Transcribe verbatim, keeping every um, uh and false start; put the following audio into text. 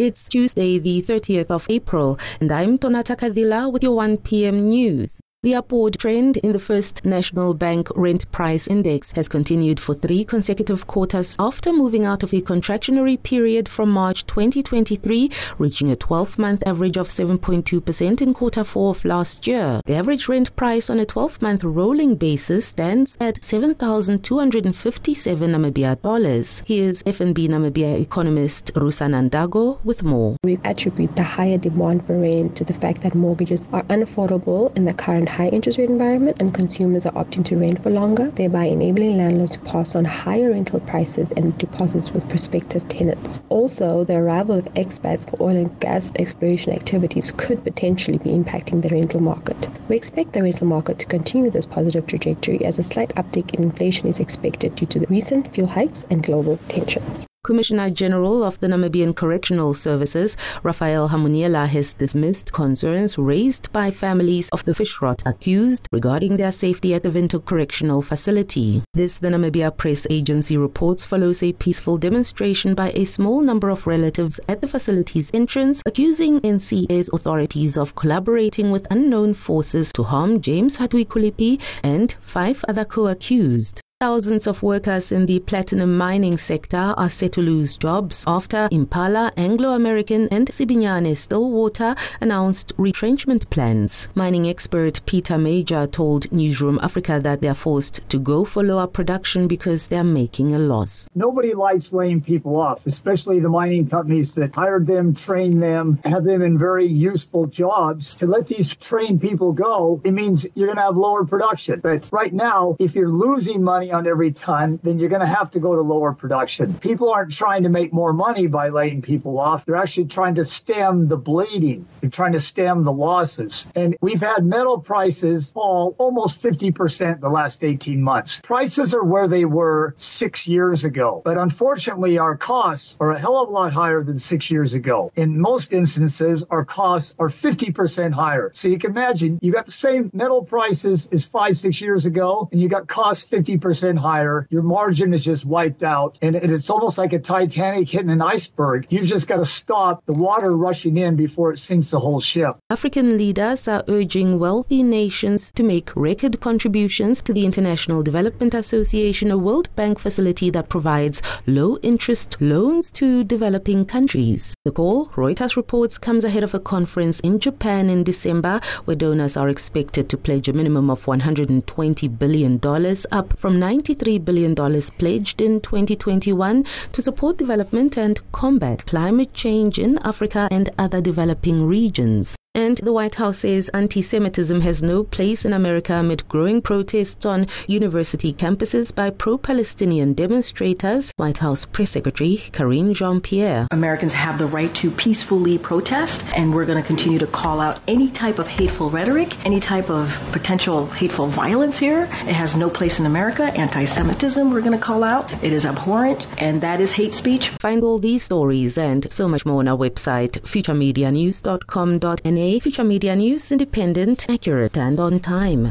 It's Tuesday, the thirtieth of April, and I'm Tonata Kadila with your one p m news. The upward trend in the First National Bank Rent Price Index has continued for three consecutive quarters after moving out of a contractionary period from March twenty twenty-three, reaching a twelve-month average of seven point two percent in quarter four of last year. The average rent price on a twelve-month rolling basis stands at seven thousand two hundred fifty-seven Namibia dollars. Here's F N B Namibia economist Rusana Ndago with more. We attribute the higher demand for rent to the fact that mortgages are unaffordable in the current high interest rate environment, and consumers are opting to rent for longer, thereby enabling landlords to pass on higher rental prices and deposits with prospective tenants. Also, the arrival of expats for oil and gas exploration activities could potentially be impacting the rental market. We expect the rental market to continue this positive trajectory as a slight uptick in inflation is expected due to the recent fuel hikes and global tensions. Commissioner General of the Namibian Correctional Services, Raphael Hamuniela, has dismissed concerns raised by families of the fish rot accused regarding their safety at the Windhoek Correctional Facility. This, the Namibia Press Agency reports, follows a peaceful demonstration by a small number of relatives at the facility's entrance, accusing N C A's authorities of collaborating with unknown forces to harm James Hadwi-Kulipi and five other co-accused. Thousands of workers in the platinum mining sector are set to lose jobs after Impala, Anglo American and Sibinyane Stillwater announced retrenchment plans. Mining expert Peter Major told Newsroom Africa that they are forced to go for lower production because they are making a loss. Nobody likes laying people off, especially the mining companies that hired them, trained them, have them in very useful jobs. To let these trained people go, it means you're going to have lower production. But right now, if you're losing money on every ton, then you're going to have to go to lower production. People aren't trying to make more money by laying people off. They're actually trying to stem the bleeding. They're trying to stem the losses. And we've had metal prices fall almost fifty percent the last eighteen months. Prices are where they were six years ago. But unfortunately, our costs are a hell of a lot higher than six years ago. In most instances, our costs are fifty percent higher. So you can imagine, you got the same metal prices as five, six years ago, and you got costs fifty percent higher. Your margin is just wiped out, and it's almost like a Titanic hitting an iceberg. You've just got to stop the water rushing in before it sinks the whole ship. African leaders are urging wealthy nations to make record contributions to the International Development Association, a World Bank facility that provides low-interest loans to developing countries. The call, Reuters reports, comes ahead of a conference in Japan in December where donors are expected to pledge a minimum of one hundred twenty billion dollars, up from ninety-three billion dollars pledged in twenty twenty-one to support development and combat climate change in Africa and other developing regions. And the White House says anti-Semitism has no place in America amid growing protests on university campuses by pro-Palestinian demonstrators. White House Press Secretary Karine Jean-Pierre. Americans have the right to peacefully protest, and we're going to continue to call out any type of hateful rhetoric, any type of potential hateful violence here. It has no place in America. Anti-Semitism, we're going to call out. It is abhorrent, and that is hate speech. Find all these stories and so much more on our website, future media news dot com dot n a. Future Media News, independent, accurate, and on time.